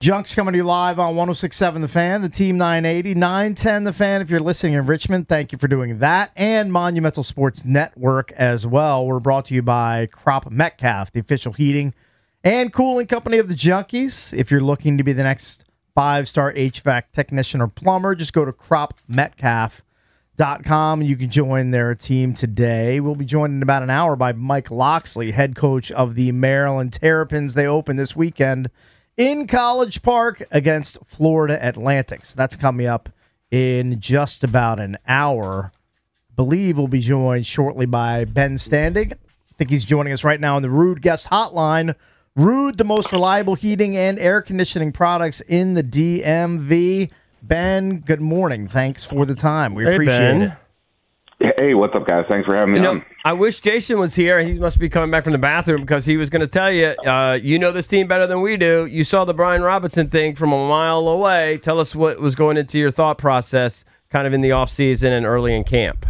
Junk's coming to you live on 106.7 The Fan, the Team 980, 910 The Fan. If you're listening in Richmond, thank you for doing that. And Monumental Sports Network as well. We're brought to you by Crop Metcalf, the official heating and cooling company of the Junkies. If you're looking to be the next 5-star HVAC technician or plumber, just go to cropmetcalf.com. You can join their team today. We'll be joined in about an hour by Mike Loxley, head coach of the Maryland Terrapins. They open this weekend in College Park against Florida Atlantic. So that's coming up in just about an hour. I believe we'll be joined shortly by Ben Standig. I think he's joining us right now on the Ruud Guest Hotline. Ruud, the most reliable heating and air conditioning products in the DMV. Ben, good morning. Thanks for the time. We appreciate it. Hey, what's up, guys? Thanks for having me on. I wish Jason was here. He must be coming back from the bathroom because he was going to tell you, you know this team better than we do. You saw the Brian Robinson thing from a mile away. Tell us what was going into your thought process kind of in the offseason and early in camp.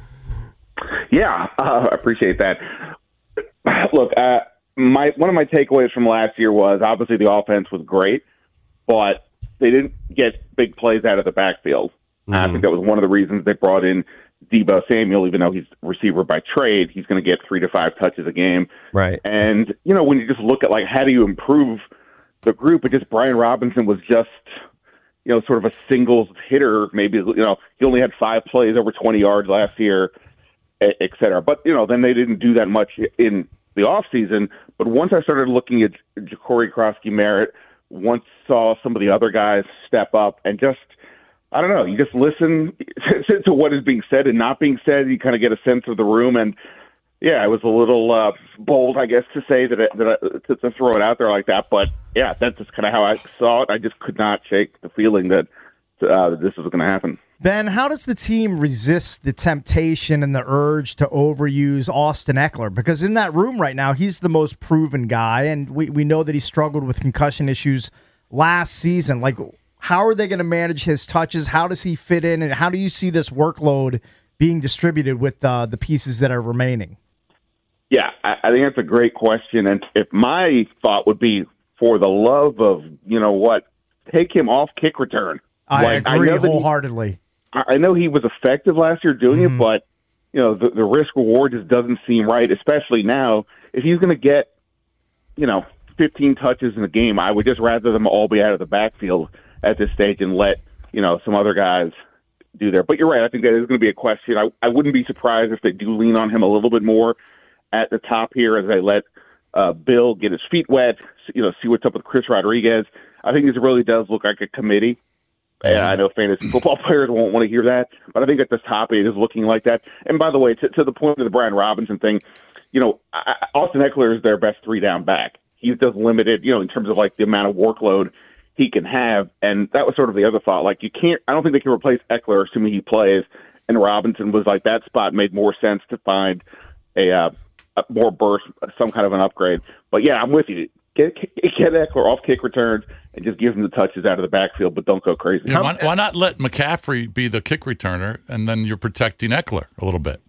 Yeah, I appreciate that. Look, one of my takeaways from last year was obviously the offense was great, but they didn't get big plays out of the backfield. I think that was one of the reasons they brought in Deebo Samuel. Even though he's a receiver by trade, he's going to get 3 to 5 touches a game. Right. And, when you just look at, how do you improve the group, Brian Robinson was just, sort of a singles hitter. Maybe, he only had 5 plays over 20 yards last year, et cetera. But, then they didn't do that much in the offseason. But once I started looking at Ja'Cory Krosky-Merritt, once saw some of the other guys step up and just, I don't know, you just listen to what is being said and not being said. You kind of get a sense of the room. And, yeah, it was a little bold, I guess, to say to throw it out there like that. But, yeah, that's just kind of how I saw it. I just could not shake the feeling that this was going to happen. Ben, how does the team resist the temptation and the urge to overuse Austin Ekeler? Because in that room right now, he's the most proven guy, and we know that he struggled with concussion issues last season. How are they going to manage his touches? How does he fit in, and how do you see this workload being distributed with the pieces that are remaining? Yeah, I think that's a great question, and if my thought would be, for the love of, take him off kick return. I agree wholeheartedly. I know he was effective last year doing it, but the risk reward just doesn't seem right, especially now. If he's going to get 15 touches in a game, I would just rather them all be out of the backfield at this stage and let some other guys do there. But you're right. I think that is going to be a question. I wouldn't be surprised if they do lean on him a little bit more at the top here as they let Bill get his feet wet. See what's up with Chris Rodriguez. I think this really does look like a committee. And I know fantasy football players won't want to hear that, but I think at the top it is looking like that. And by the way, to the point of the Brian Robinson thing, Austin Ekeler is their best 3-down back. He's just limited, in terms of the amount of workload he can have. And that was sort of the other thought. I don't think they can replace Ekeler assuming he plays. And Robinson was that spot made more sense to find a more burst, some kind of an upgrade. But yeah, I'm with you. Get Ekeler off kick returns and just give him the touches out of the backfield, but don't go crazy. Yeah, why not let McCaffrey be the kick returner, and then you're protecting Ekeler a little bit?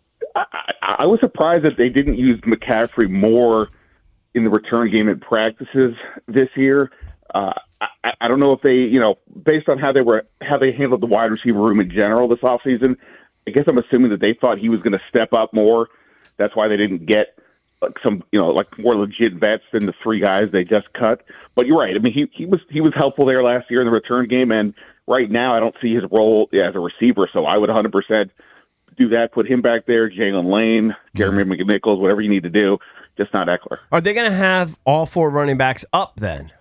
I was surprised that they didn't use McCaffrey more in the return game in practices this year. I don't know if they, based on how they handled the wide receiver room in general this offseason, I guess I'm assuming that they thought he was going to step up more. That's why they didn't get some, more legit vets than the 3 guys they just cut. But you're right. I mean, he was helpful there last year in the return game, and right now I don't see his role as a receiver. So I would 100% do that. Put him back there, Jalen Lane, Jeremy McNichols, whatever you need to do. Just not Ekeler. Are they going to have all 4 running backs up then?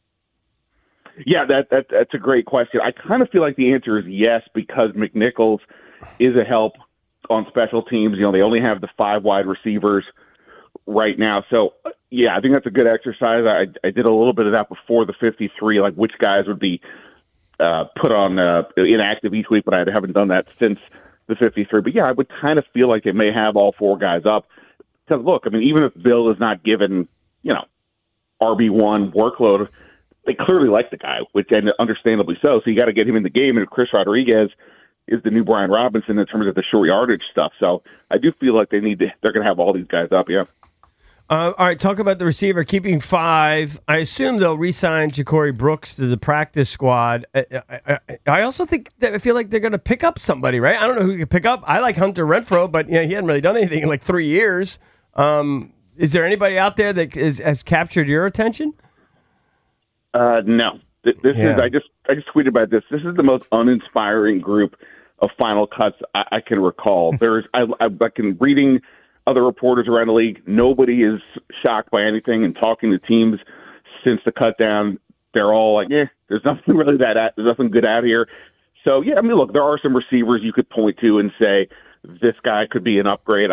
Yeah, that's a great question. I kind of feel like the answer is yes, because McNichols is a help on special teams. They only have the 5 wide receivers right now. So, yeah, I think that's a good exercise. I did a little bit of that before the 53, which guys would be put on inactive each week, but I haven't done that since the 53. But, yeah, I would kind of feel like they may have all 4 guys up. Because, look, I mean, even if Bill is not given, RB1 workload, they clearly like the guy, and understandably so. So you got to get him in the game. And Chris Rodriguez is the new Brian Robinson in terms of the short yardage stuff. So I do feel like they're going to have all these guys up, yeah. All right, talk about the receiver, keeping 5. I assume they'll re-sign Ja'Cory Brooks to the practice squad. I also think that I feel like they're going to pick up somebody, right? I don't know who you can pick up. I like Hunter Renfrow, but he hadn't really done anything in like 3 years. Is there anybody out there that has captured your attention? No. This is. I just tweeted about this. This is the most uninspiring group of final cuts I can recall. I've been reading other reporters around the league. Nobody is shocked by anything, and talking to teams since the cut down, they're all like, there's nothing really there's nothing good out here. So, I mean, look, there are some receivers you could point to and say, this guy could be an upgrade.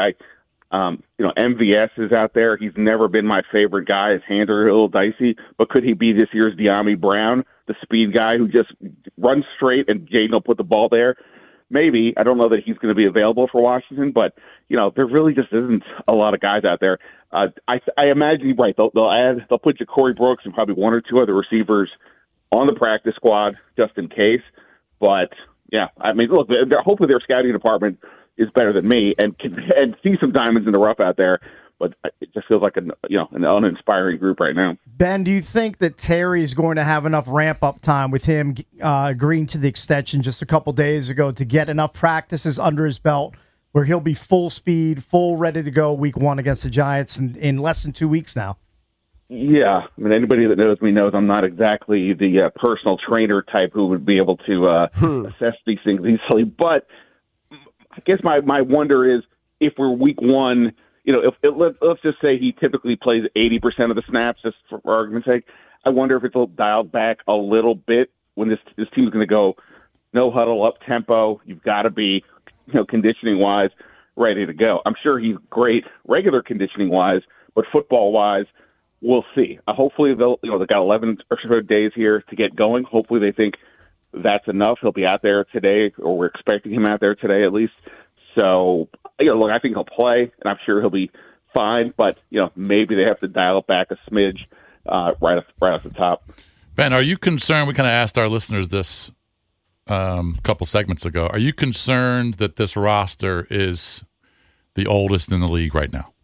MVS is out there. He's never been my favorite guy. His hands are a little dicey, but could he be this year's De'Ami Brown, the speed guy who just runs straight and Jaden will put the ball there? Maybe. I don't know that he's going to be available for Washington, but there really just isn't a lot of guys out there. I imagine you're right. They'll put Ja'Cory Brooks and probably 1 or 2 other receivers on the practice squad just in case. But I mean, look, hopefully their scouting department is better than me and see some diamonds in the rough out there. But it just feels like an uninspiring group right now. Ben, do you think that Terry is going to have enough ramp-up time with him agreeing to the extension just a couple days ago to get enough practices under his belt where he'll be full speed, full ready to go week 1 against the Giants in less than 2 weeks now? Yeah. I mean, anybody that knows me knows I'm not exactly the personal trainer type who would be able to assess these things easily. But I guess my wonder is if we're week 1, let's just say he typically plays 80% of the snaps, just for argument's sake. I wonder if it'll dial back a little bit when this team's going to go no huddle, up tempo. You've got to be, conditioning wise, ready to go. I'm sure he's great regular conditioning wise, but football wise, we'll see. Hopefully they've got 11 or so days here to get going. Hopefully they think that's enough. He'll be out there today, or we're expecting him out there today at least. So, look, I think he'll play, and I'm sure he'll be fine. But, maybe they have to dial it back a smidge right off the top. Ben, are you concerned? We kind of asked our listeners this a couple segments ago. Are you concerned that this roster is the oldest in the league right now?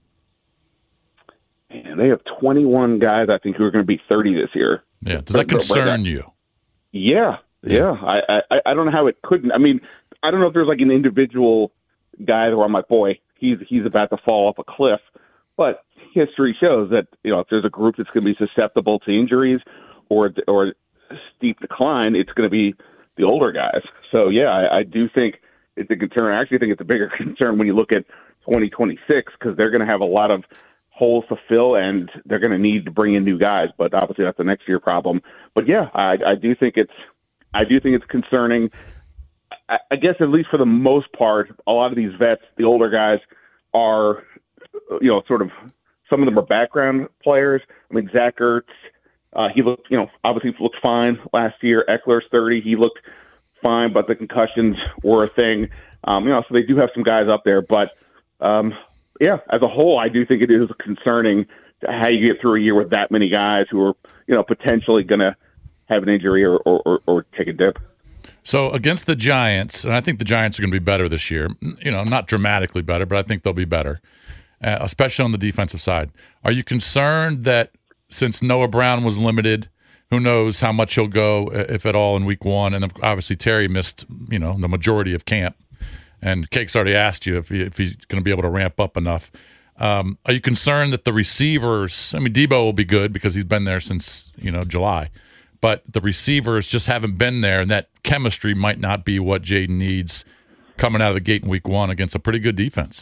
And they have 21 guys, I think, who are going to be 30 this year. Yeah. Does that concern you? Yeah. I don't know how it couldn't. I mean, I don't know if there's like an individual guy where I'm like, boy, he's about to fall off a cliff. But history shows that, if there's a group that's going to be susceptible to injuries or steep decline, it's going to be the older guys. So, I do think it's a concern. I actually think it's a bigger concern when you look at 2026 because they're going to have a lot of holes to fill and they're going to need to bring in new guys. But obviously that's a next year problem. But, I do think it's concerning. I guess at least for the most part, a lot of these vets, the older guys, are, sort of, some of them are background players. I mean, Zach Ertz, he looked, obviously looked fine last year. Eckler's 30, he looked fine, but the concussions were a thing. So they do have some guys up there. But, as a whole, I do think it is concerning how you get through a year with that many guys who are, potentially going to have an injury or take a dip. So against the Giants, and I think the Giants are going to be better this year, not dramatically better, but I think they'll be better, especially on the defensive side. Are you concerned that since Noah Brown was limited, who knows how much he'll go, if at all, in week 1, and then obviously Terry missed, the majority of camp, and Cake's already asked you if he's going to be able to ramp up enough. Are you concerned that the receivers, Debo will be good because he's been there since, July, but the receivers just haven't been there, and that chemistry might not be what Jaden needs coming out of the gate in week 1 against a pretty good defense?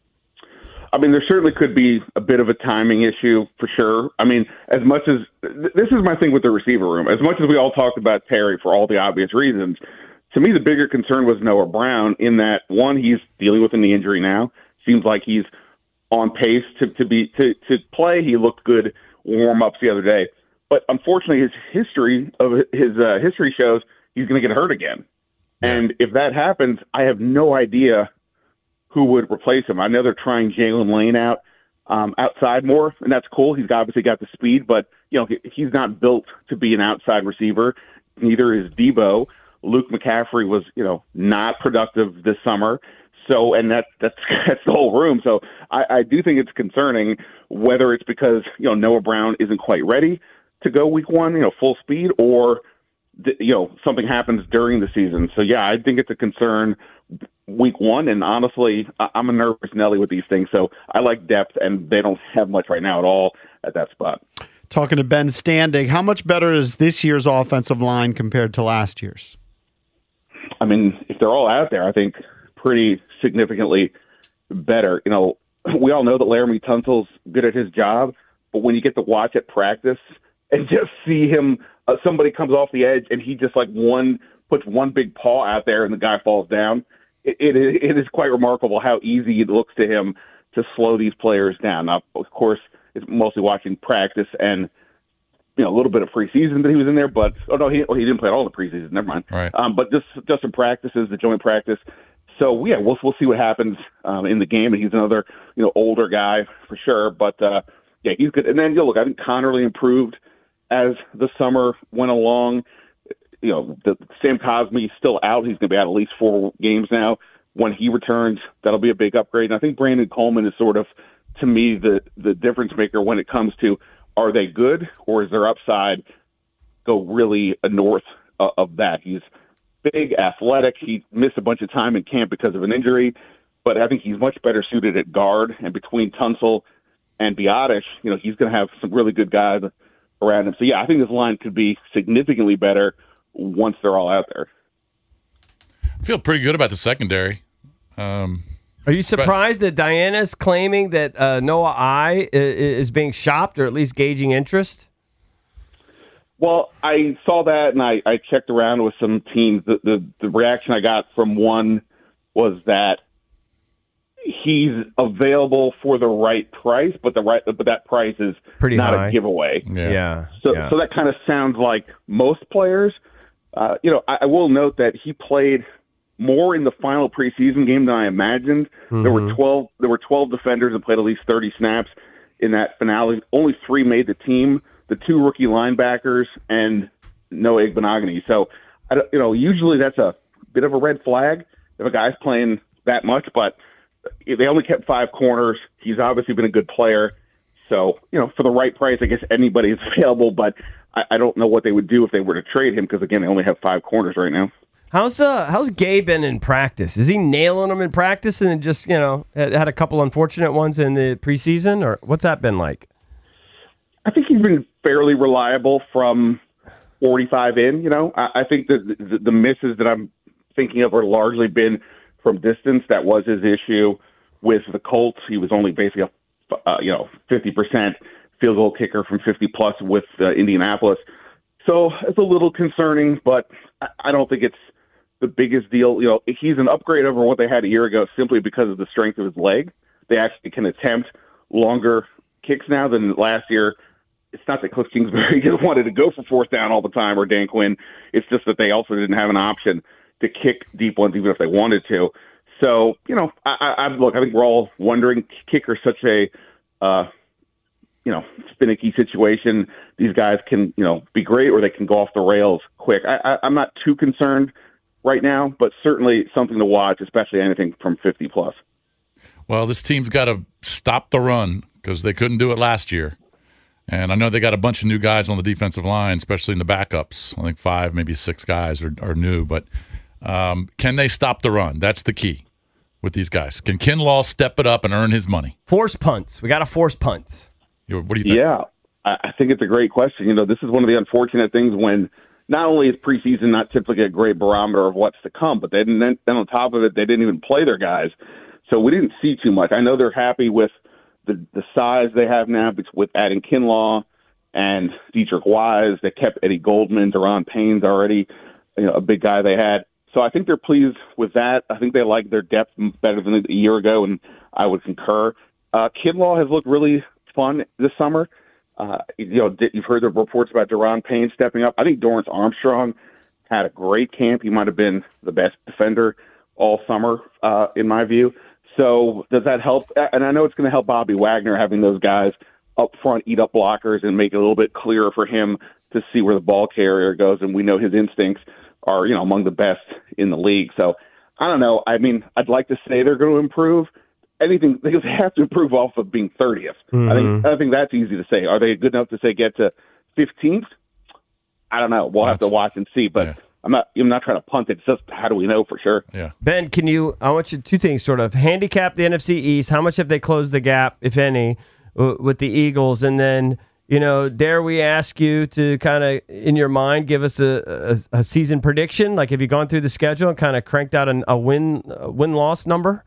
I mean, there certainly could be a bit of a timing issue for sure. I mean, as much as this is my thing with the receiver room, as much as we all talked about Terry for all the obvious reasons, to me, the bigger concern was Noah Brown in that, one, he's dealing with a knee injury now. Seems like he's on pace to play. He looked good warm-ups the other day. But unfortunately, his history shows he's going to get hurt again. And if that happens, I have no idea who would replace him. I know they're trying Jalen Lane out outside more, and that's cool. He's obviously got the speed, but he's not built to be an outside receiver. Neither is Debo. Luke McCaffrey was not productive this summer. So, and that's that's the whole room. So I do think it's concerning, whether it's because Noah Brown isn't quite ready to go week one, full speed, or something happens during the season. So yeah, I think it's a concern week one. And honestly, I'm a nervous Nelly with these things. So I like depth, and they don't have much right now at all at that spot. Talking to Ben Standig, how much better is this year's offensive line compared to last year's? I mean, if they're all out there, I think pretty significantly better. We all know that Laramie Tunsil's good at his job, but when you get to watch at practice and just see him, somebody comes off the edge and he just puts one big paw out there and the guy falls down. It is quite remarkable how easy it looks to him to slow these players down. Now, of course, it's mostly watching practice and a little bit of preseason that he was in there, but he didn't play all the preseason. Never mind. Right. But just some practices, the joint practice. So yeah, we'll see what happens in the game. And he's another older guy for sure. But yeah, he's good. And then look, I think Connerly improved as the summer went along. Sam Cosme is still out. He's going to be out at least 4 games now. When he returns, that'll be a big upgrade. And I think Brandon Coleman is sort of, to me, the difference maker when it comes to, are they good, or is their upside go really north of that? He's big, athletic. He missed a bunch of time in camp because of an injury, but I think he's much better suited at guard. And between Tunsil and Biotish, he's going to have some really good guys around him. So yeah, I think this line could be significantly better once they're all out there. I feel pretty good about the secondary. Are you surprised that Diana's claiming that Noah I is being shopped, or at least gauging interest? Well, I saw that, and I checked around with some teams. The reaction I got from one was that he's available for the right price, but that price is pretty not high. A giveaway. Yeah. So that kind of sounds like most players. I will note that he played more in the final preseason game than I imagined. Mm-hmm. There were 12 defenders that played at least 30 snaps in that finale. Only 3 made the team, the 2 rookie linebackers and Noah Igbenogany. So, usually that's a bit of a red flag if a guy's playing that much, but they only kept 5 corners. He's obviously been a good player. So, for the right price, I guess anybody is available, but I don't know what they would do if they were to trade him because, again, they only have 5 corners right now. How's Gabe been in practice? Is he nailing them in practice and then just, had a couple unfortunate ones in the preseason, or what's that been like? I think he's been fairly reliable from 45 in. I think that the misses that I'm thinking of are largely been from distance. That was his issue with the Colts. He was only basically a 50% field goal kicker from 50 plus with Indianapolis. So it's a little concerning, but I don't think it's the biggest deal. He's an upgrade over what they had a year ago simply because of the strength of his leg. They actually can attempt longer kicks now than last year. It's not that Cliff Kingsbury just wanted to go for 4th down all the time, or Dan Quinn. It's just that they also didn't have an option to kick deep ones even if they wanted to. So, I think we're all wondering, kicker's such a finicky situation. These guys can, be great, or they can go off the rails quick. I'm not too concerned right now, but certainly something to watch, especially anything from 50 plus. Well, this team's got to stop the run because they couldn't do it last year. And I know they got a bunch of new guys on the defensive line, especially in the backups. I think 5, maybe 6 guys are new. But can they stop the run? That's the key with these guys. Can Kinlaw step it up and earn his money? Force punts. We got to force punts. What do you think? Yeah, I think it's a great question. This is one of the unfortunate things when not only is preseason not typically a great barometer of what's to come, but then on top of it, they didn't even play their guys. So we didn't see too much. I know they're happy with the size they have now with adding Kinlaw and Dietrich Wise. They kept Eddie Goldman, Deron Payne's already a big guy they had. So I think they're pleased with that. I think they like their depth better than a year ago, and I would concur. Kinlaw has looked really fun this summer. You've heard the reports about Deron Payne stepping up. I think Dorrance Armstrong had a great camp. He might have been the best defender all summer, in my view. So does that help? And I know it's going to help Bobby Wagner having those guys up front eat up blockers and make it a little bit clearer for him to see where the ball carrier goes. And we know his instincts are, among the best in the league. So I don't know. I mean, I'd like to say they're going to improve. Anything because they have to improve off of being 30th. I think that's easy to say. Are they good enough to say get to 15th? I don't know. We'll have to watch and see. But I'm not trying to punt it. It's just how do we know for sure? Yeah. Ben, I want you two things sort of handicap the NFC East. How much have they closed the gap, if any, with the Eagles? And then, dare we ask you to kind of, in your mind, give us a season prediction? Like, have you gone through the schedule and kind of cranked out a win-loss number?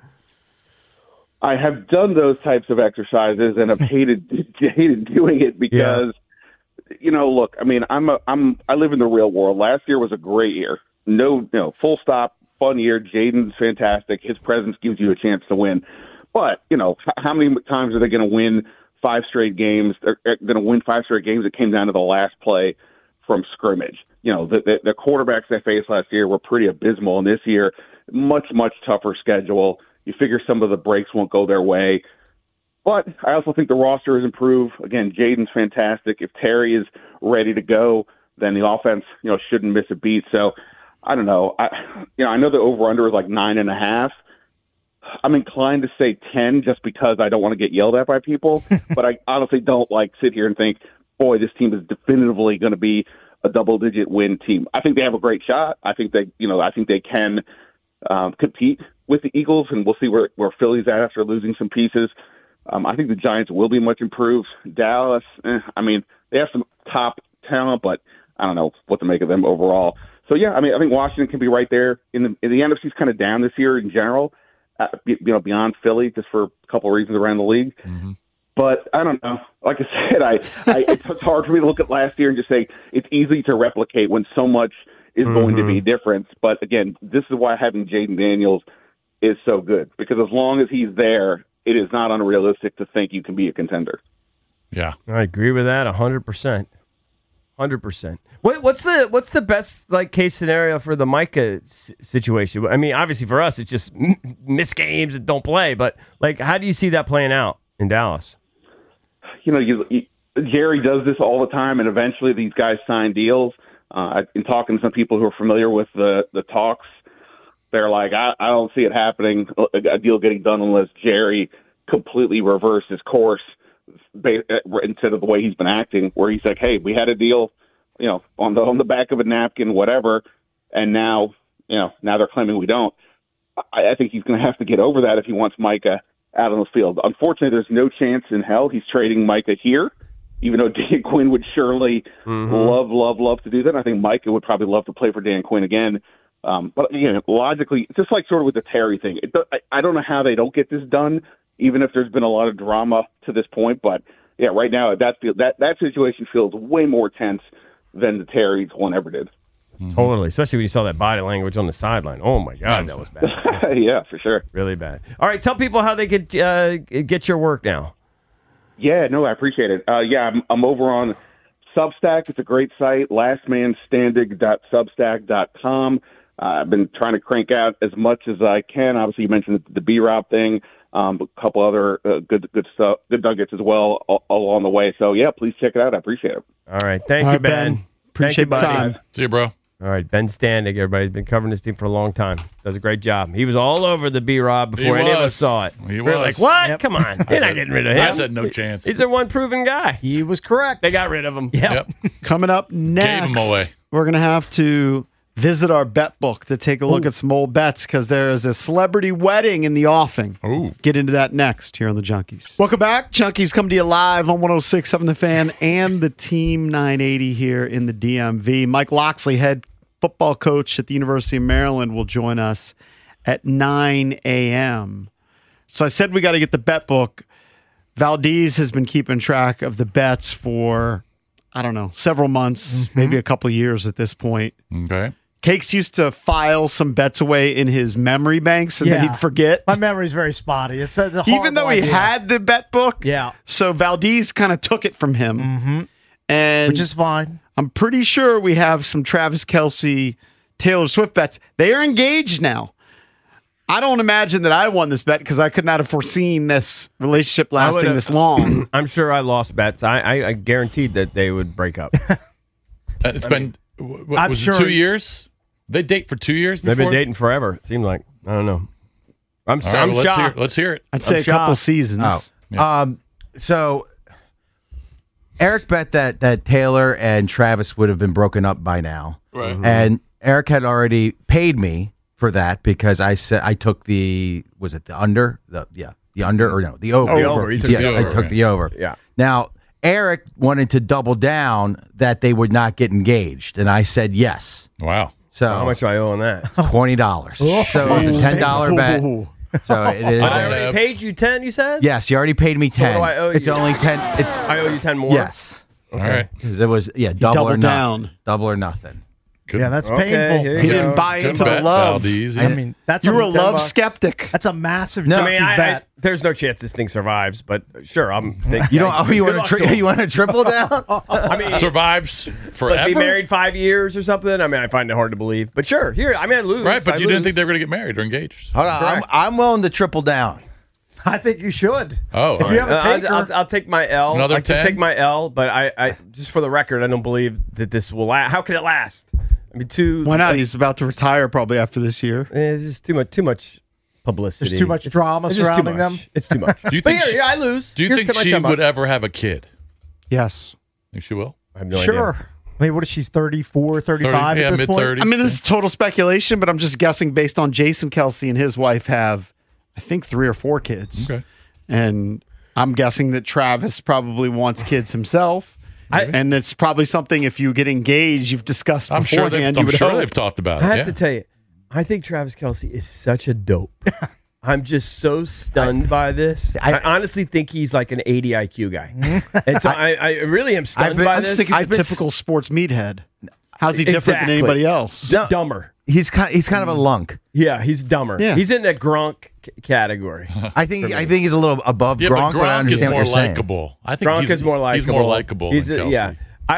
I have done those types of exercises and have hated doing it because, look, I mean, I live in the real world. Last year was a great year. No, full stop, fun year. Jaden's fantastic. His presence gives you a chance to win. But, how many times are they going to win 5 straight games? They're going to win 5 straight games. It came down to the last play from scrimmage. The quarterbacks they faced last year were pretty abysmal. And this year, much, much tougher schedule. You figure some of the breaks won't go their way. But I also think the roster has improved. Again, Jaden's fantastic. If Terry is ready to go, then the offense, shouldn't miss a beat. So I don't know. I know the over-under is like 9.5. I'm inclined to say 10 just because I don't want to get yelled at by people. But I honestly don't sit here and think, boy, this team is definitively going to be a double-digit win team. I think they have a great shot. I think they can compete with the Eagles, and we'll see where Philly's at after losing some pieces. I think the Giants will be much improved. Dallas, they have some top talent, but I don't know what to make of them overall. So, I think Washington can be right there. In the NFC's kind of down this year in general, beyond Philly, just for a couple of reasons around the league. Mm-hmm. But I don't know. Like I said, it's hard for me to look at last year and just say it's easy to replicate when so much is going to be different. But again, this is why having Jaden Daniels is so good, because as long as he's there, it is not unrealistic to think you can be a contender. Yeah, I agree with that 100%. 100%. What's the best case scenario for the Micah situation? I mean, obviously for us, it's just miss games and don't play. But how do you see that playing out in Dallas? Jerry does this all the time, and eventually these guys sign deals. I've been talking to some people who are familiar with the talks. They're like, I don't see it happening, a deal getting done unless Jerry completely reverses course instead of the way he's been acting, where he's like, hey, we had a deal, on the back of a napkin, whatever, and now they're claiming we don't. I think he's going to have to get over that if he wants Micah out on the field. Unfortunately, there's no chance in hell he's trading Micah here, even though Dan Quinn would surely love to do that. I think Micah would probably love to play for Dan Quinn again. But logically, just sort of with the Terry thing, I don't know how they don't get this done, even if there's been a lot of drama to this point. But right now that situation feels way more tense than the Terry's one ever did. Totally, especially when you saw that body language on the sideline. Oh my God, that was bad. Yeah, for sure, really bad. All right, tell people how they could get your work now. Yeah, no, I appreciate it. I'm over on Substack. It's a great site, lastmanstandig.substack.com. I've been trying to crank out as much as I can. Obviously, you mentioned the B-Rob thing, a couple other good stuff, good nuggets as well along the way. So, please check it out. I appreciate it. All right. Thank you, Ben. Appreciate the time. See you, bro. All right, Ben Standig, everybody's been covering this team for a long time. Does a great job. He was all over the B-Rob before any of us saw it. He We're was. like, what? Yep. Come on. They're not getting rid of him. I said no chance. He's their one proven guy. He was correct. They got rid of him. Yep. Coming up next, Gave him away. we're going to have to visit our bet book to take a look at some old bets because there is a celebrity wedding in the offing. Ooh. Get into that next here on the Junkies. Welcome back. Junkies come to you live on 106.7 The Fan and the Team 980 here in the DMV. Mike Locksley, head football coach at the University of Maryland, will join us at 9 a.m. So I said we got to get the bet book. Valdez has been keeping track of the bets for, I don't know, several months, maybe a couple of years at this point. Okay. Cakes used to file some bets away in his memory banks, and then Yeah. he'd forget. My memory's very spotty. It's a Even though horrible he idea. had the bet book. Yeah. So Valdez kind of took it from him. And Which is fine. I'm pretty sure we have some Travis Kelce, Taylor Swift bets. They are engaged now. I don't imagine that I won this bet because I could not have foreseen this relationship lasting this long. I'm sure I lost bets. I guaranteed that they would break up. It's been, what I'm was sure- it 2 years? They date for 2 years before? They've been dating forever, it seemed like. I don't know. I'm All right, well, shocked. let's hear it. I'd say I'm a couple shocked. seasons. So Eric bet that Taylor and Travis would have been broken up by now. Right. And Eric had already paid me for that because I said I took the under? The under or no, the over. The over. You took the I over, took the over. Yeah. Now, Eric wanted to double down that they would not get engaged, and I said yes. Wow. So How much do I owe on that? $20. So it was a $10 bet. So it is. I already paid you 10. You said? Yes, you already paid me 10. do I owe It's you? only 10. It's I owe you 10 more. yes, All right. because it was double doubled or down. nothing. Double or nothing. Good, Yeah, that's Okay, painful. here He you didn't go. buy good into bet, the love. Valdez. I mean, that's You were a $10. love skeptic. That's a massive No. I mean, junkies bet. there's no chance this thing survives, but sure, I'm thinking. You don't. You Good want luck to? him. You want to triple down? I mean, survives forever. like be married 5 years or something. I mean, I find it hard to believe, but sure. Here, I mean, I lose. Right, but I you didn't lose. think they were going to get married or engaged. Hold on. Correct. I'm willing to triple down. I think you should. Oh, if you have a taker, I'll take my L. Another I just 10? take my L, but I just for the record, I don't believe that this will last. How could it last? I mean, Why not? He's about to retire probably after this year. It's just too much publicity. There's too much drama it's just too surrounding much. them. It's too much. Do you But think here, she- yeah, I lose. Do you Here's think to my she 10 would bucks. ever have a kid? Yes. Think she will? I have no sure. idea. I mean, what is she's 34, 35 yeah, at this point? mid-30s. I mean, this is total speculation, but I'm just guessing based on Jason Kelsey and his wife have, I think, 3 or 4 kids. Okay. And I'm guessing that Travis probably wants kids himself. And it's probably something if you get engaged, you've discussed I'm sure beforehand. they've, you would hope. they've talked about it. I have yeah. to tell you, I think Travis Kelsey is such a dope. I'm just so stunned by this. I honestly think he's like an 80 IQ guy. And so I really am stunned by I'm this. just thinking he's a typical sports meathead. How's he different than Exactly. anybody else? No. Dumber. He's kind of a lunk. Yeah, he's dumber. Yeah. He's in the Gronk category. I think he's a little above Yeah, Gronk, but but I Gronk is understand more what you're saying. likable. I think Gronk is more likable. He's more likable than Kelsey. Yeah.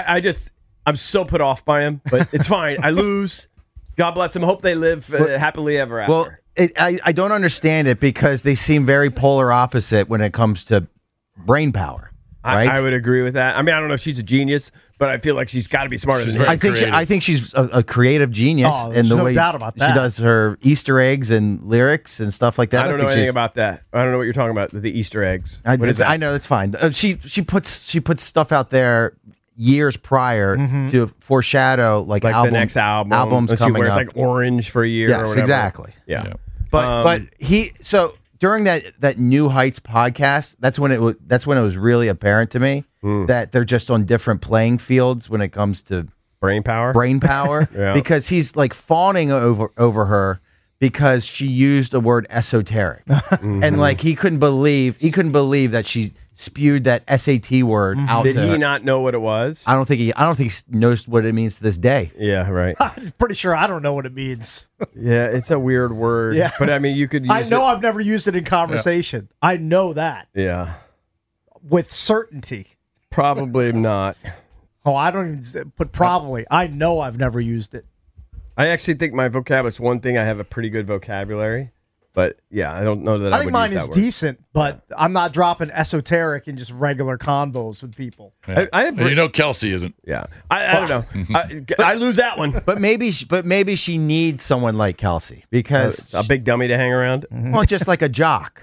I'm so put off by him, but it's fine. I lose. God bless him. Hope they live happily ever after. Well, I don't understand it because they seem very polar opposite when it comes to brain power. Right? I would agree with that. I mean, I don't know if she's a genius, but I feel like she's got to be smarter She's than him. very I think she's a creative genius Oh, in there's the no way doubt about she that. does her Easter eggs and lyrics and stuff like that. I don't know think anything she's- about that. I don't know what you're talking about. The Easter eggs. I, What is that? I know that's fine. She puts stuff out there years prior to foreshadow like Like the next albums albums when she coming wears up. like orange for a year. or Yes, whatever. exactly. Yeah. Yeah. But during that New Heights podcast, that's when it was really apparent to me that they're just on different playing fields when it comes to Brain power. brain power. Yeah. Because he's like fawning over her because she used the word esoteric, and like he couldn't believe that she spewed that SAT word out. Did to he her. not know what it was? I don't think he knows what it means to this day. Yeah, right. I'm pretty sure I don't know what it means. Yeah, it's a weird word. Yeah. But I mean, you could use I know it. I've never used it in conversation. I know that Yeah. with certainty. Probably not. Oh, I don't even put probably. I know I've never used it. I actually think my vocabulary is one thing. I have a pretty good vocabulary. But yeah, I don't know that I I think would mine use is that word. decent, but I'm not dropping esoteric in just regular convos with people. Yeah. I have- And you know Kelsey isn't. Yeah. I don't know. I lose that one. But maybe she needs someone like Kelsey because A big dummy to hang around. well, just like a jock.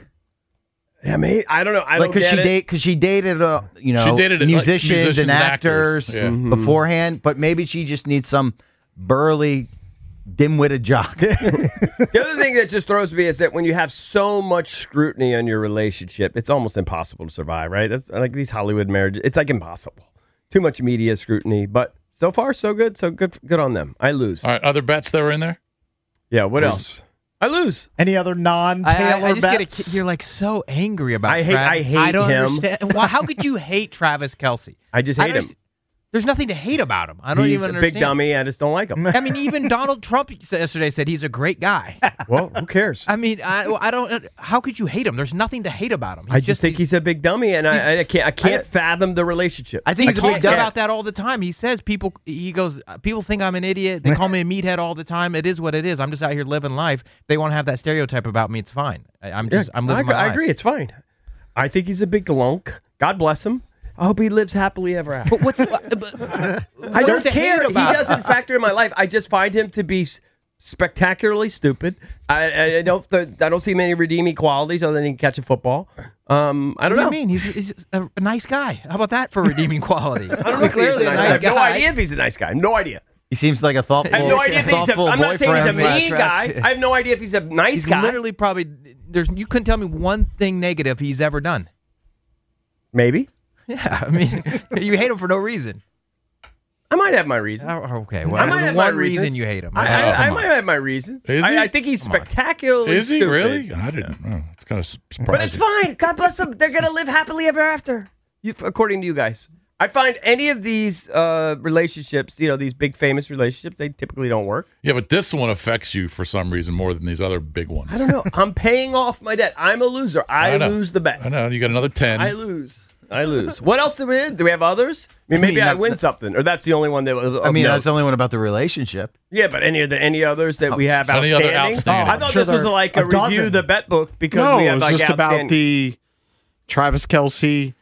Yeah, mate. I don't know. I Like don't get it. because she dated She dated, like, musicians and actors Yeah. beforehand, but maybe she just needs some burly, dim-witted jock. The other thing that just throws me is that when you have so much scrutiny on your relationship, it's almost impossible to survive, right? That's like these Hollywood marriages. It's like impossible. Too much media scrutiny, but so far so good. So good on them. I lose. All right, other bets that were in there? Yeah, what else? I lose. Any other non-Taylor I just bets? you're like so angry about. I hate Travis. I don't him. understand. Well, how could you hate Travis Kelsey? I just hate him. There's nothing to hate about him. I don't He's even a understand. big dummy. I just don't like him. I mean, even Donald Trump yesterday said he's a great guy. Well, who cares? I mean, I don't. How could you hate him? There's nothing to hate about him. I just think he's a big dummy, and I can't fathom the relationship. I think He he's a big talks dummy. about that all the time. He says people think I'm an idiot. They call me a meathead all the time. It is what it is. I'm just out here living life. They want to have that stereotype about me. It's fine. I'm living my life. I agree. It's fine. I think he's a big glunk. God bless him. I hope he lives happily ever after. But what's I don't to hate care. He about it? doesn't factor in my life. I just find him to be spectacularly stupid. I don't see many redeeming qualities other than he can catch a football. I don't What do know. you mean? He's a nice guy. How about that for redeeming quality? I don't know if he's Clearly a a nice guy. I nice have no guy. idea if he's a nice guy. No idea. He seems like a thoughtful, I have no idea if he's a, thoughtful I'm not saying he's a boyfriend. mean guy. I have no idea if he's a nice He's guy. literally probably you couldn't tell me one thing negative he's ever done. Maybe. Yeah, I mean, you hate him for no reason. I might have my reasons. Okay, well, I might have my one reason reasons. you hate him. I might have my reasons. Is he? I think he's spectacularly Is he stupid. really? I didn't know. It's kind of surprising. But it's fine. God bless them. They're going to live happily ever after, according to you guys. I find any of these relationships, these big famous relationships, they typically don't work. Yeah, but this one affects you for some reason more than these other big ones. I don't know. I'm paying off my debt. I'm a loser. I know. lose the bet. I know. You got another 10. I lose. What else do we have? Do we have others? I mean, maybe I win something, or that's the only one that. I mean, that's the only one about the relationship. Yeah, but any others that we have Any outstanding? other outstanding? I thought Sure this was there are like a a review dozen. the bet book because No, we it have was like just about outstanding. the Travis Kelce.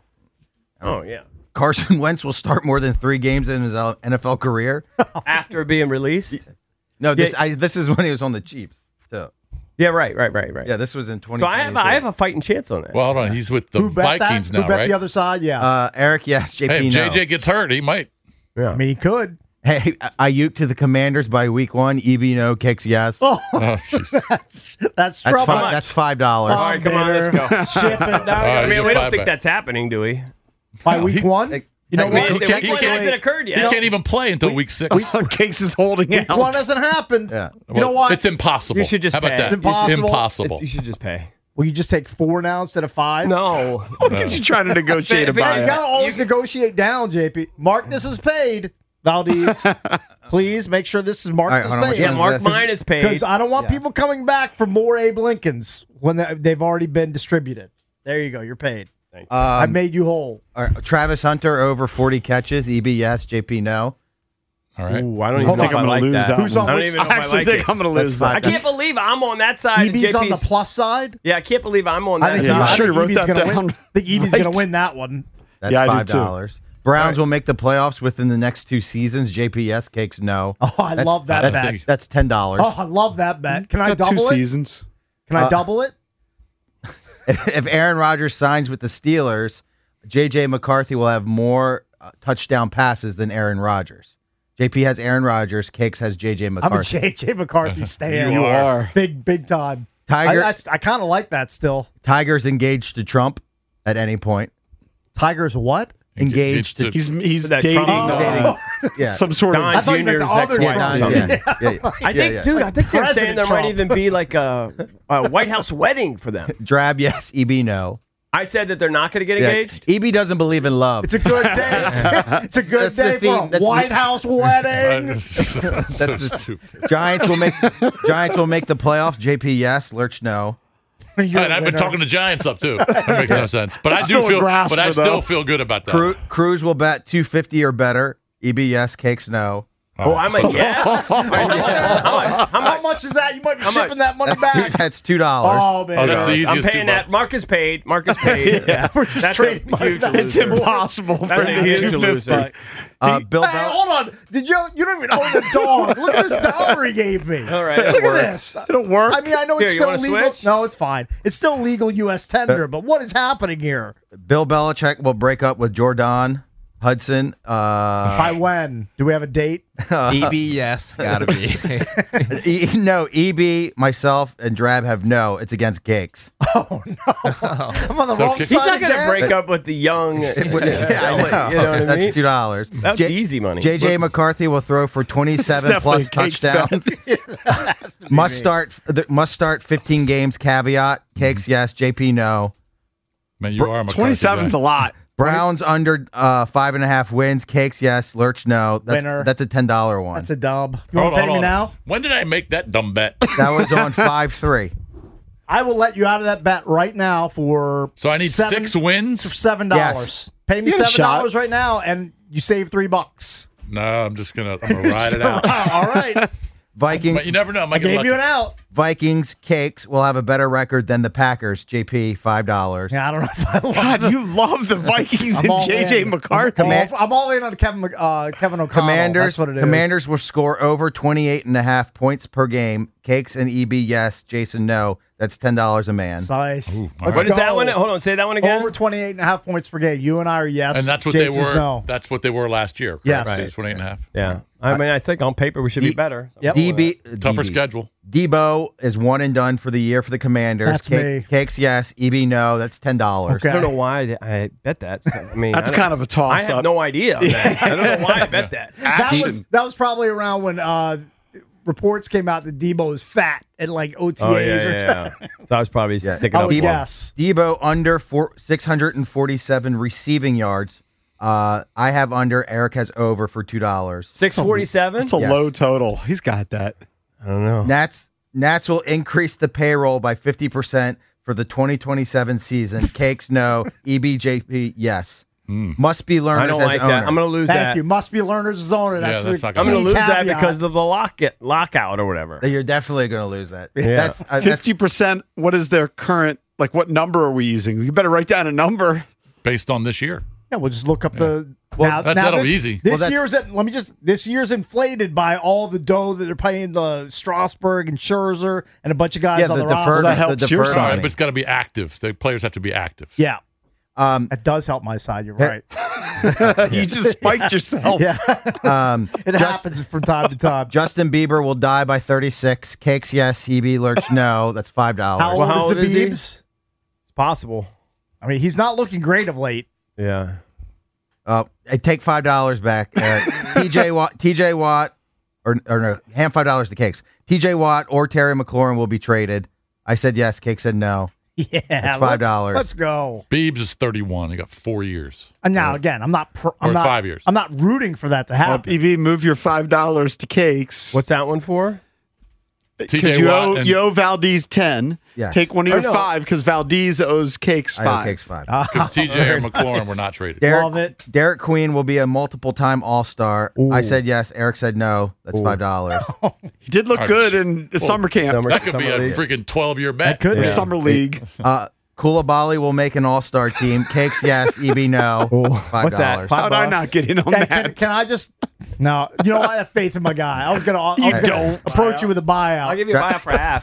Oh yeah. Carson Wentz will start more than 3 games in his NFL career. After being released. No, this is when he was on the Chiefs. So Yeah, right. yeah, this was in 2020. So I have a fighting chance on that. Well, hold on. He's with the Who bet Vikings that? now, Who bet right? the other side? Yeah. Eric, yes, JP, Hey, if no. JJ gets hurt, he might. yeah. I mean, he could. Hey, Ayuk to the Commanders by week 1. EB no, kicks yes. Oh, Oh, jeez. that's that's trouble. five. That's $5. All right, come on, let's go. Ship it down. All right, I mean, you we get don't 5 think back. that's happening, do we? By week one? You know I I mean, what? mean, He the can't- week one he can't- hasn't occurred yet. He can't even play until week 6. Case is holding Week out. one hasn't happened. Yeah. You know what? It's impossible. You should just How about pay. that? It's impossible. Impossible. You should just pay. Will you just take 4 now instead of 5? No. Look at you trying to negotiate a If it- Hey, you buyout. gotta always negotiate down, JP. Mark, this is paid. Valdez, please make sure this is marked All right, as hold on, paid. Yeah, Because Mark this- mine is paid. Because I don't want people coming back for more Abe Lincolns when they've already been distributed. There you go. You're paid. I've made you whole. All right, Travis Hunter over 40 catches. EB yes, JP no. All right. Ooh, I don't even Hold know on. if I I'm gonna like lose that. that Who's on I don't which even know I if I actually like think it. I'm going to lose I that. can't believe I'm on that side. EB's on the JP's plus side. Yeah, I can't believe I'm on I that think, Yeah, you side. should have wrote EB's that gonna down. win. I think EB's Right. going to win that one. That's Yeah, I do too. $5. Browns will make the playoffs within the next 2 seasons. JPS cakes no. Oh, I love that that's, bet. That's $10. Oh, I love that bet. Can I Got 2 double it? seasons. Can I double it? If Aaron Rodgers signs with the Steelers, JJ McCarthy will have more touchdown passes than Aaron Rodgers. JP has Aaron Rodgers. Cakes has JJ I'm a McCarthy. JJ McCarthy stan. You are. Big time. Tiger- I kind of like that still. Tiger's engaged to Trump at any point. Tiger's what? Engaged to He's That dating Trump- yeah. some sort Don I thought you meant the Jr.'s other ex-wife. Trump. yeah. I think, dude, I think they're saying President there might Trump. even be like a White House wedding for them. Drab yes, EB no. I said that they're not going to get engaged. EB doesn't believe in love. It's a good day. It's a good That's the day theme. for a That's White House wedding. That's so the- stupid. Giants will make the playoffs. JP yes, Lurch no. You're And a I've been winner. talking to Giants up too. That makes no sense. But I do still a feel. grasper, But I still though. feel good about that. Cruz will bet 250 or better. EB yes, Cakes no. Oh, I'm a yes. How much is that? You might be How shipping much? that money back. That's $2. Oh man, Oh, that's the I'm easiest paying $2. that. Mark is paid. Mark is paid. Yeah, we're just That's trading a money huge back. It's loser. impossible for That's a him huge to loser. 250. Bill Hey, Bell- hold on. Did you don't even own the dog? Look at this dollar he gave me. All right, it Look works. at this. It'll work. I mean, I know it's Here, you still wanna legal. switch? No, it's fine. It's still legal U.S. tender, but what is happening here? Bill Belichick will break up with Jordan Hudson. By when? Do we have a date? EB, yes, gotta be. No, EB, myself, and Drab have no. It's against Cakes. Oh no, I'm on the wrong He's side. not going to again? break up with the young. Yeah, I know. You know what I That's mean? $2. That's easy money. JJ McCarthy will throw for 27 definitely plus a Cakes touchdowns. Must start 15 games. Caveat. Cakes yes. JP no. Man, you are a McCarthy 27's guy. a lot. Browns under 5.5 wins. Cakes yes. Lurch no. Winner. That's a $10 one. That's a dub. You Hold want to on, pay me hold on. now? When did I make that dumb bet? That was on 5-3. I will let you out of that bet right now for. So I need 6 wins. $7. Yes. Pay me You got a $7 shot. right now, and you save $3. No, I'm gonna ride it out. All right. Vikings. But you never know. I might I get gave lucky. you an out. Vikings cakes will have a better record than the Packers. JP, $5. Yeah, I don't know if I love God, them. you love the Vikings I'm and all J.J. in. McCarthy. I'm all in on Kevin O'Connell. Commanders, That's what it is. Commanders will score over 28.5 points per game. Cakes and EB, yes. Jason, no. That's $10 a man. Nice. Ooh, Let's What is that go. one? Hold on, say that one again. Over 28.5 points per game. You and I are yes. And that's what Jason's they were. No. That's what they were last year. Yes. Correct? Right. 28.5. Yeah. I mean, I think on paper we should be better. Yep. Tougher DB schedule. Debo is one and done for the year for the Commanders. That's me. Cakes, yes. EB, no. That's $10. Okay. I don't know why I bet that. I mean, That's I don't- kind of a I toss-up. have no idea. On that. I don't know why I bet that. That was probably around when reports came out that Debo is fat at like OTAs Oh, yeah, or yeah, yeah. So I was probably sticking I up would for him. guess. Debo under 647 receiving yards. I have under. Eric has over for $2. 647. That's a Yes. low total. He's got that. I don't know. Nats will increase the payroll by 50% for the 2027 season. Cakes, no. EBJP, yes. Must be learners I don't as like owner. that. I'm going to lose Thank that. you. Must be learners zone. That's that's the not I'm gonna going to key lose that caveat. because of the lockout or whatever. You're definitely going to lose that. Yeah. That's 50%, what is their current, like what number are we using? You better write down a number. Based on this year. Yeah, we'll just look up the. that'll this, be easy. This Well, year's this year's inflated by all the dough that they're paying the Strasburg and Scherzer and a bunch of guys Yeah, on the the roster. deferred, that the helps your deferred side. All right, money. but it's got to be active. The players have to be active. Yeah, Um, that does help my side. You're right. You just spiked yourself. Yeah, it Just- happens from time to time. Justin Bieber will die by 36. Cakes, yes. EB Lurch, no. That's $5. How old how is the old is he? Biebs? It's possible. I mean, he's not looking great of late. Yeah. I take $5 back. TJ Watt, or no, hand $5 to Cakes. TJ Watt or Terry McLaurin will be traded. I said yes. Cake said no. Yeah, That's $5. Let's go. Beebs is 31. He got 4 years. And now again, I'm not. I'm Or not 5 years. I'm not rooting for that to happen. EB, move your $5 to Cakes. What's that one for? Because TJ you Watt owe, and you owe Valdez 10. Yes. Take one of your I know. 5 because Valdez owes Cakes I 5. owe Cakes 5. because TJ or McLaurin were not traded. Love it. Derek Queen will be a multiple-time All-Star. I said yes. Eric said no. That's $5. He did look All right. good in the summer camp. That could be a league. freaking 12-year bet. Could Or be. Summer League. Koulibaly will make an All-Star team. Cakes, yes. EB, no. $5. What's that? How'd I not get in on Hey, that? can I just? No, you know I have faith in my guy. I was gonna approach you with a buyout. I'll give you a buyout for half.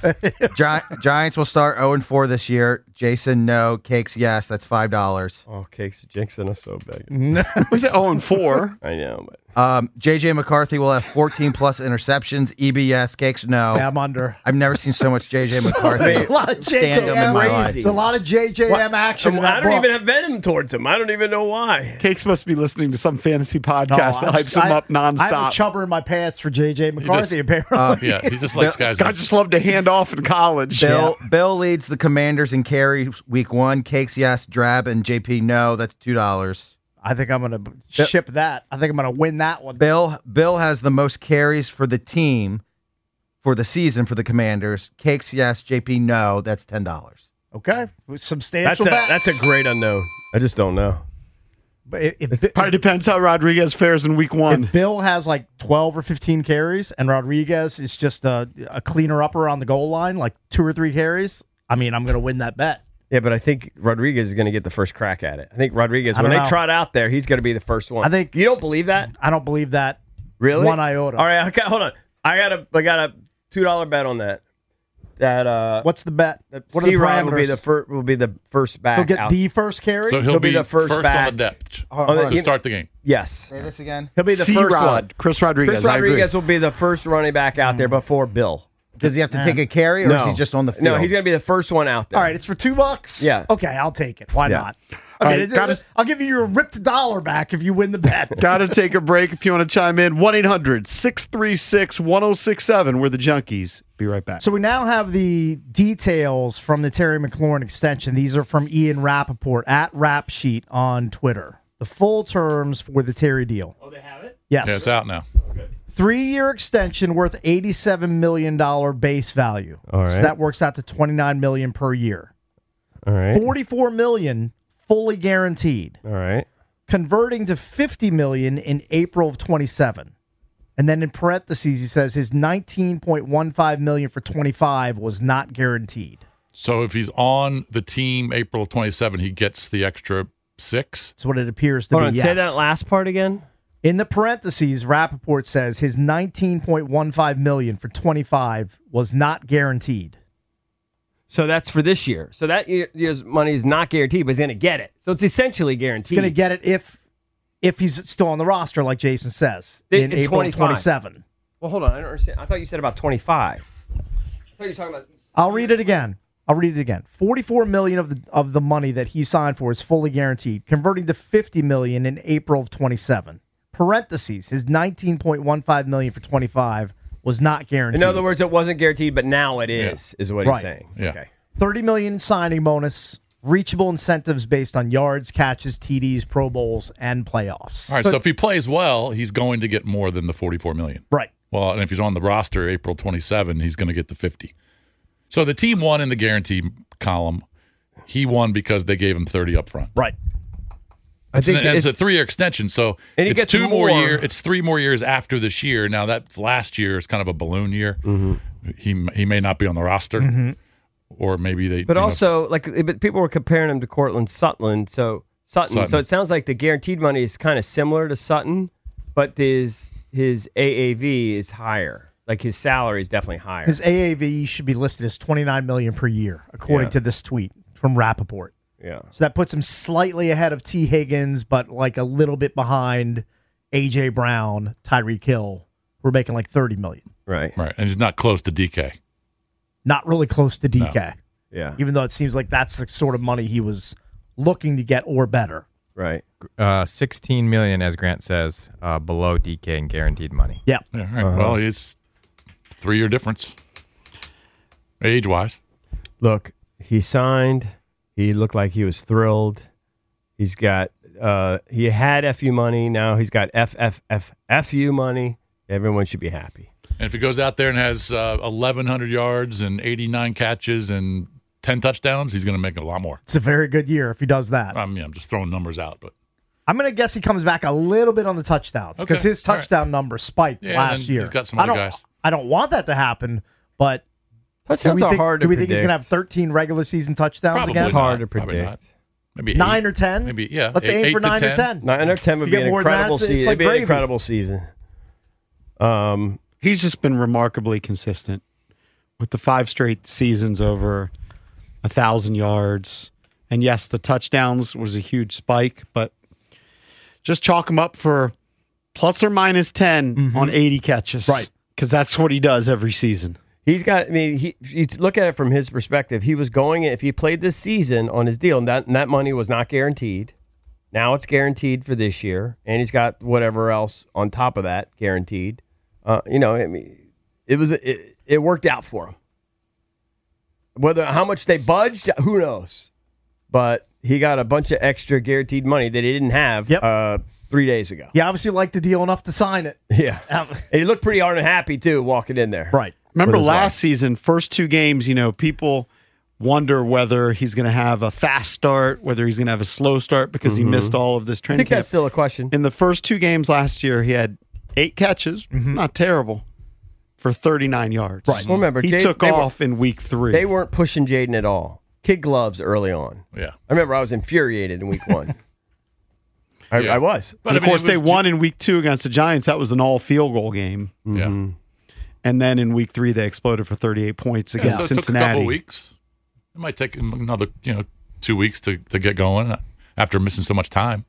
Giants will start 0-4 this year. Jason, no. Cakes, yes. That's $5. Oh, Cakes jinxing us so big. Was it 0-4? I know, but JJ McCarthy will have 14 plus interceptions. EBS, Cakes, no. Yeah, I'm under. I've never seen so much JJ McCarthy. There's a lot of Stand him in my JJM. life. There's a lot of JJM action. in I that don't book. even have venom towards him. I don't even know why. Cakes must be listening to some fantasy No, podcast that I hypes him up I have a nonstop. chubber in my pants for JJ McCarthy. just- Apparently, Yeah, he just likes guys. I just love to hand off in college. Bill leads the Commanders in carries week 1. Cakes, yes. Drab and JP, no. That's $2. I think I'm gonna ship that. I think I'm gonna win that one. Bill has the most carries for the team for the season for the Commanders. Cakes, yes. JP, no. That's $10. Okay, substantial. That's a great unknown. I just don't know. But if Probably depends how Rodriguez fares in week 1. if Bill has like 12 or 15 carries and Rodriguez is just a cleaner upper on the goal line, like 2 or 3 carries, I mean, I'm gonna win that bet. Yeah, but I think Rodriguez is going to get the first crack at it. I think Rodriguez, I when don't they know. trot out there, he's going to be the first one. I think- you don't believe that, I don't believe that. really? One iota. All right, okay, hold on. I got a $2 bet on that. That What's the bet? What are the C-Rod parameters? will be the first back. He'll get out. the first carry. So he'll He'll be be the first on back. the depth Oh, to start the game. Yes, Say this again. he'll be the first one. C-Rod, Chris Rodriguez. Chris Rodriguez will be the first running back out there before Bill. Does he have to take a carry, or is he just on the field? No, he's going to be the first one out there. All right, it's for $2. Yeah. Okay, I'll take it. Why Yeah. not? All Okay, right, gotta- I'll give you your ripped $1 back if you win the bet. Got to take a break if you want to chime in. 1-800-636-1067. We're the Junkies. Be right back. So we now have the details from the Terry McLaurin extension. These are from Ian Rappaport at Rap Sheet on Twitter. The full terms for the Terry deal. Oh, they have it? Yes. Yeah, it's out now. 3-year extension worth $87 million base value. All right. So that works out to $29 million per year. All right. $44 million fully guaranteed, All right. converting to $50 million in April of 27. And then in parentheses, he says his $19.15 million for 25 was not guaranteed. So if he's on the team April 27, he gets the extra 6. That's what it appears to Hold be. on, Yes. say that last part again. In the parentheses, Rappaport says his $19.15 million for 25 was not guaranteed. So that's for this year. So that year's money is not guaranteed, but he's going to get it. So it's essentially guaranteed. He's going to get it if he's still on the roster, like Jason says, in April 25. 27. Well, hold on. I don't understand. I thought you said about 25. I thought you were talking about. I'll read it again. $44 million of the money that he signed for is fully guaranteed, converting to $50 million in April of 27. Parentheses, his $19.15 million for 25 was not guaranteed. In other words, it wasn't guaranteed, but now it is what Right. he's saying. Yeah. Okay. $30 million signing bonus, reachable incentives based on yards, catches, TDs, Pro Bowls, and playoffs. All right, so if he plays well, he's going to get more than the $44 million. Right. Well, and if he's on the roster April 27, he's going to get the 50. So the team won in the guarantee column. He won because they gave him 30 up front. Right. It's a 3-year extension, so And he it's gets 2 more more. years. It's 3 more years after this year. Now that last year is kind of a balloon year. Mm-hmm. He may not be on the roster, or maybe they. But also, but people were comparing him to Cortland Sutton. So Sutton. So it sounds like the guaranteed money is kind of similar to Sutton, but his AAV is higher. Like his salary is definitely higher. His AAV should be listed as $29 million per year, according to this tweet from Rappaport. Yeah. So that puts him slightly ahead of T. Higgins, but like a little bit behind A.J. Brown, Tyreek Hill. We're making like $30 million. Right. Right, and he's not close to DK. Not really close to DK. Yeah. Even though it seems like that's the sort of money he was looking to get or better. Right. 16 million, as Grant says, below DK in guaranteed money. Yeah. Yeah, right. Well, it's 3-year difference, age-wise. Look, he signed. He looked like he was thrilled. He's got he had FU money. Now he's got FU money. Everyone should be happy. And if he goes out there and has 1,100 yards and 89 catches and 10 touchdowns, he's going to make a lot more. It's a very good year if he does that. I mean, I'm just throwing numbers out, but I'm going to guess he comes back a little bit on the touchdowns because Okay. his touchdown number spiked Yeah, last then year. he's got some I other don't, guys. I don't want that to happen, but Touchdowns are hard to do we think he's going to predict. have 13 regular season touchdowns probably again? It's hard to Probably predict. not. Maybe 9 8. or 10? Maybe, yeah. Let's aim for 9 or 10. 9 or 10 would You be get an more than that, incredible it's season. like It'd be an gravy. incredible season. He's just been remarkably consistent with the 5 straight seasons over 1,000 yards. And yes, the touchdowns was a huge spike, but just chalk him up for plus or minus 10 on 80 catches. Right. Because that's what he does every season. He's got. I mean, you look at it from his perspective. He was going. If he played this season on his deal, and that money was not guaranteed. Now it's guaranteed for this year, and he's got whatever else on top of that guaranteed. I mean, it worked out for him. How much they budged, who knows? But he got a bunch of extra guaranteed money that he didn't have 3 days ago. He obviously liked the deal enough to sign it. Yeah, and he looked pretty hard and happy too, walking in there. Right. Remember With his last season, first 2 games, people wonder whether he's going to have a fast start, whether he's going to have a slow start because he missed all of this I training think camp. that's still a question. In the first 2 games last year, he had 8 catches, not terrible, for 39 yards. Right. Well, remember, He Jade- took they were- off in week 3. They weren't pushing Jaden at all. Kid gloves early on. Yeah. I remember I was infuriated in week 1. Yeah. I was. But And of I mean, course, it they was won in week 2 against the Giants. That was an all field goal game. Yeah. And then in week 3, they exploded for 38 points Yeah, against so it took a Cincinnati. couple weeks. It might take him another, 2 weeks to get going after missing so much time.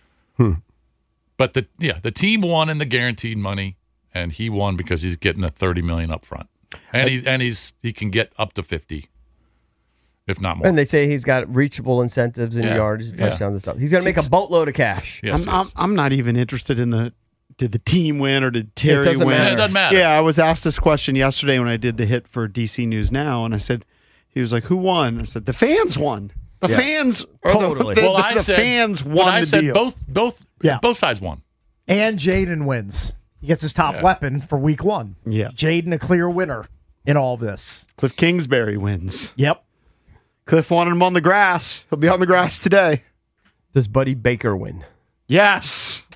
But the team won in the guaranteed money, and he won because he's getting a $30 million up front, and he can get up to 50, if not more. And they say he's got reachable incentives and Yeah. yardage and Yeah. touchdowns and stuff. He's going to make a boatload of cash. Yes, I'm not even interested in did the team win or did Terry doesn't win? matter. It doesn't matter. Yeah, I was asked this question yesterday when I did the hit for DC News Now, and I said, he was like, who won? I said, the fans won. The fans are Totally. the, Well, the, I the said, fans when won I the said deal. both sides won. And Jaden wins. He gets his top weapon for week 1. Yeah. Jaden a clear winner in all this. Cliff Kingsbury wins. Yep. Cliff wanted him on the grass. He'll be on the grass today. Does Buddy Baker win? Yes.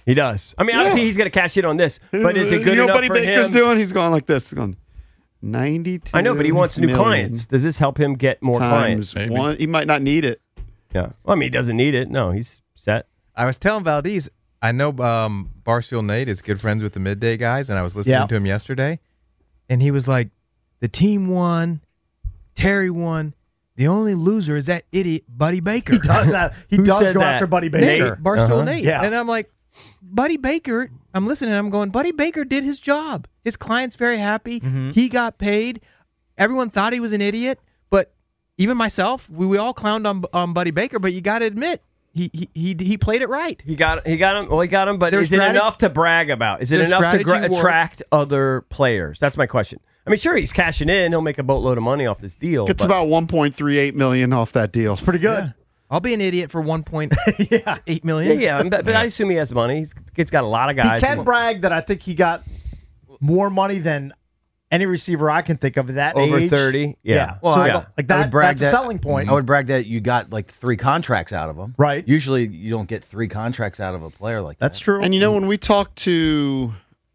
He does. I mean, obviously he's going to cash in on this, but is it good enough Buddy for Baker's him? doing? He's going like this. He's going 92. I know, but he wants new million clients. Does this help him get more clients? times one. He might not need it. Yeah. Well, I mean, he doesn't need it. No, he's set. I was telling Valdez, I know Barstool Nate is good friends with the Midday guys, and I was listening Yeah. to him yesterday, and he was like, the team won, Terry won. The only loser is that idiot Buddy Baker. He does that. He Who does said go that? after Buddy Nate, Baker. Barstool Nate. Yeah. And I'm like, Buddy Baker, I'm listening, I'm going, Buddy Baker did his job. His client's very happy. He got paid. Everyone thought he was an idiot, but even myself, we all clowned on Buddy Baker, but you got to admit, he played it right. He got him. Well, he got him, but Their is it strategy- enough to brag about? Is it their enough to strategy worked. attract other players? That's my question. I mean, sure, he's cashing in. He'll make a boatload of money off this deal. Gets but- about 1.38 million off that deal. It's pretty good. I'll be an idiot for 1.8 million. Yeah, but I assume he has money. He's got a lot of guys. He can brag that I think he got more money than any receiver I can think of at that Over age. 30? Yeah. Well, So, I yeah. don't- like I would that, brag that's a that- selling point. I would brag that you got like 3 contracts out of him. Right. Usually you don't get 3 contracts out of a player like That's that. true. And you know, when we talked to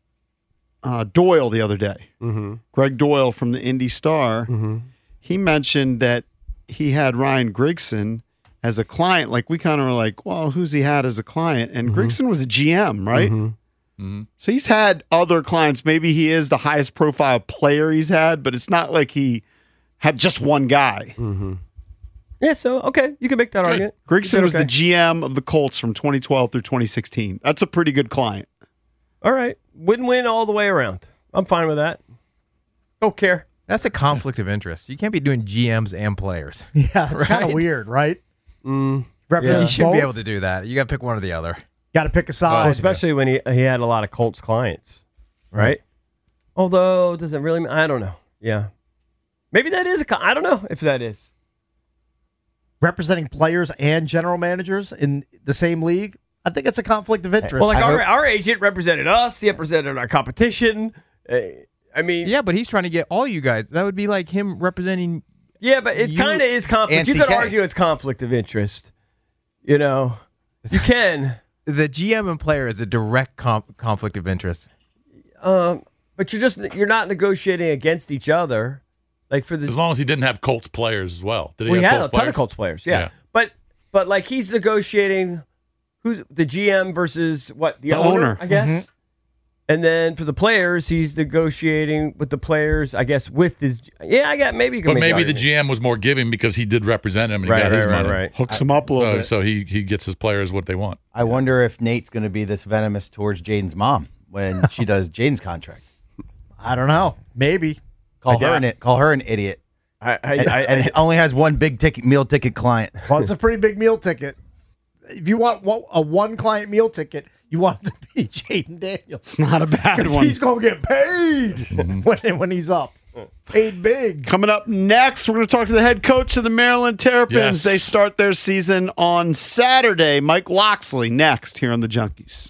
Doyle the other day, Greg Doyle from the Indy Star, he mentioned that he had Ryan Grigson as a client. Like, we kind of were like, well, who's he had as a client? And Grigson was a GM, right? So he's had other clients. Maybe he is the highest profile player he's had, but it's not like he had just one guy. Yeah, so, okay, you can make that argument. Grigson was Okay. the GM of the Colts from 2012 through 2016. That's a pretty good client. All right. Win-win all the way around. I'm fine with that. Don't care. That's a conflict of interest. You can't be doing GMs and players. yeah, it's kind of Right? weird, right? Yeah. Represent You shouldn't be both. able to do that. You got to pick one or the other. Got to pick a side. Oh, especially when he had a lot of Colts clients, right? Although, does it really mean? I don't know. Yeah. Maybe that is I don't know if that is. Representing players and general managers in the same league, I think it's a conflict of interest. Well, like I our agent represented us. He represented our competition. I mean, Yeah, but he's trying to get all you guys. That would be like him representing. yeah, but it You- kind of is conflict. And You could CK. argue it's conflict of interest. You know, you can. The GM and player is a direct conflict of interest. But you're not negotiating against each other. Like for the As long as he didn't have Colts players as well. Did he we have had Colts a ton players? of Colts players, yeah. Yeah. But like he's negotiating who's the GM versus what the The owner. I guess. And then for the players, he's negotiating with the players, I guess, with his. Yeah, I got maybe you can. But make maybe the argument. GM was more giving because he did represent him and he Right, got his right, money. right. Hooks him up a little bit. So he gets his players what they want. I wonder if Nate's going to be this venomous towards Jaden's mom when she does Jaden's contract. I don't know. Maybe. Call her an idiot. And it only has one big meal ticket client. Well, it's a pretty big meal ticket. If you want a one-client meal ticket, you want it to be Jaden Daniels. Not a bad Because one. he's going to get paid when he's up. Paid big. Coming up next, we're going to talk to the head coach of the Maryland Terrapins. Yes. They start their season on Saturday. Mike Loxley next here on the Junkies.